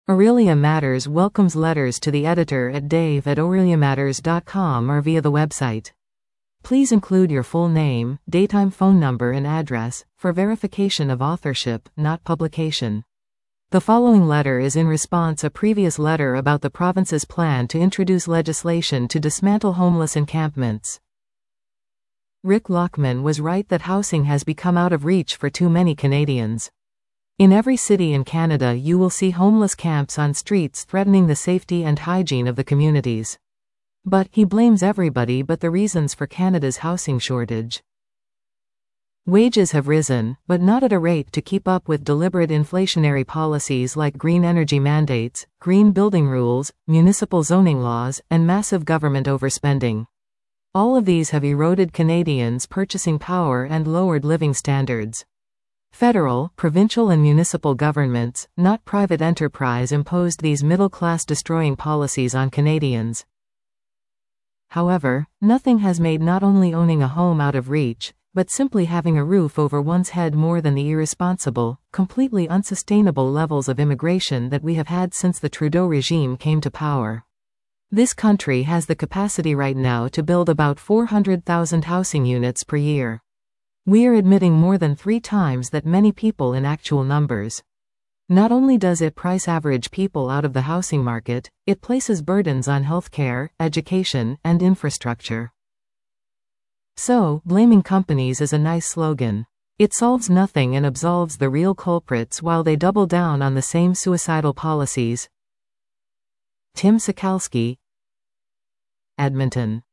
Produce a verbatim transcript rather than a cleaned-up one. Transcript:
Aurelia Matters welcomes letters to the editor at dave at aurelia matters dot com or via the website. Please include your full name, daytime phone number and address, for verification of authorship, not publication. The following letter is in response to a previous letter about the province's plan to introduce legislation to dismantle homeless encampments. Rick Lockman was right that housing has become out of reach for too many Canadians. In every city in Canada you will see homeless camps on streets threatening the safety and hygiene of the communities. But he blames everybody but the reasons for Canada's housing shortage. Wages have risen, but not at a rate to keep up with deliberate inflationary policies like green energy mandates, green building rules, municipal zoning laws, and massive government overspending. All of these have eroded Canadians' purchasing power and lowered living standards. Federal, provincial and municipal governments, not private enterprise, imposed these middle-class destroying policies on Canadians. However, nothing has made not only owning a home out of reach, but simply having a roof over one's head more than the irresponsible, completely unsustainable levels of immigration that we have had since the Trudeau regime came to power. This country has the capacity right now to build about four hundred thousand housing units per year. We are admitting more than three times that many people in actual numbers. Not only does it price average people out of the housing market, it places burdens on healthcare, education, and infrastructure. So, blaming companies is a nice slogan. It solves nothing and absolves the real culprits while they double down on the same suicidal policies. Tim Sikalski, Edmonton.